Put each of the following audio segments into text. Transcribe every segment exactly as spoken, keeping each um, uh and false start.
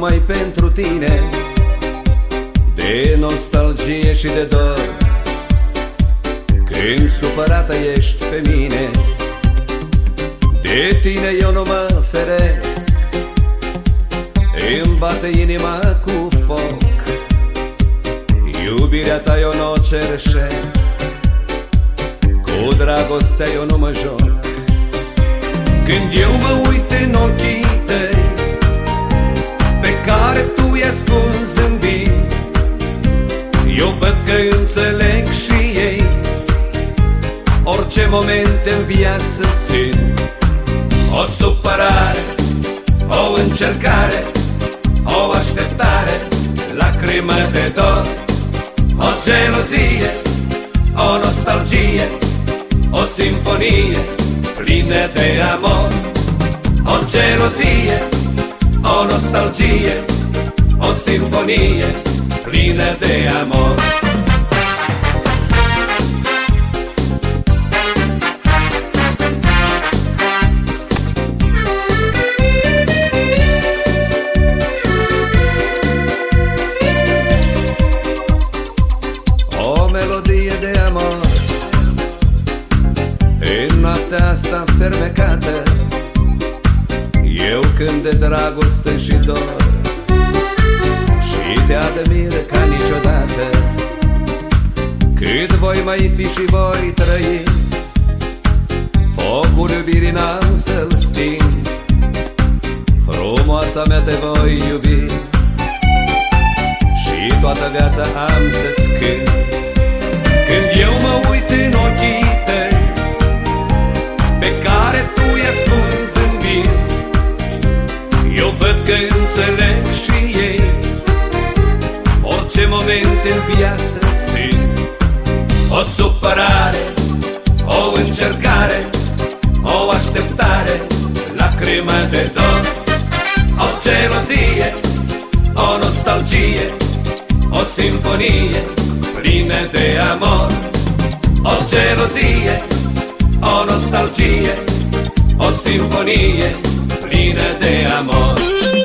numai pentru tine, de nostalgie și de dor. Când supărată ești pe mine, de tine eu nu mă feresc. Îmi bate inima cu foc, iubirea ta eu n-o cerșesc, cu dragostea eu nu mă joc. Când eu mă uit în ochii tăi, pe care tu i-ai ascuns zâmbind, eu văd că înțeleg și ei orice moment în viață simt. O supărare, o încercare, o așteptare, lacrimă de dor, o gelozie, o nostalgie, o simfonie plină de amor. O gelozie, o nostalgie, o simfonie plină de amor. O melodie de amor în noaptea asta fermecată, eu cânt de dragoste și dor și te admir ca niciodată. Cât voi mai fi și voi trăi, focul iubirii n-am să-l sting. Frumoasa mea te voi iubi și toată viața am să-ți cânt. Când eu mă uit în ochii tăi, pe care tu i-ai ascuns zâmbind, eu văd că înțeleg și ei orice moment în viață simt. O supărare, o încercare, o așteptare, lacrimă de dor, o gelozie, o nostalgie, o simfonie plină de amor. O gelozie, o nostalgie, o simfonie plină de amor.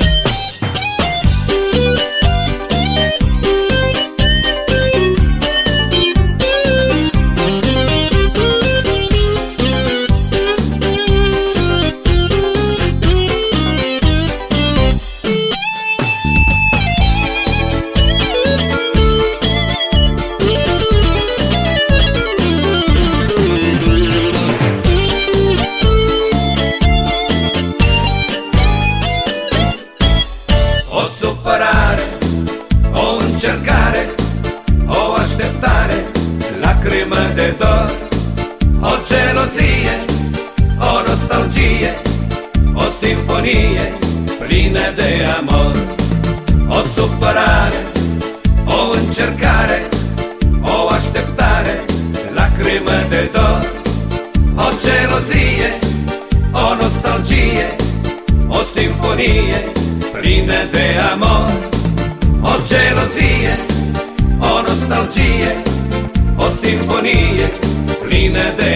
O încercare, o așteptare, lacrimă de dor, o gelozie, o nostalgie, o simfonie plină de amor. O supărare, o încercare, o așteptare, lacrimă de dor, o gelozie, o nostalgie, o simfonie plină de amor. O gelozie, o nostalgie, o simfonie plină de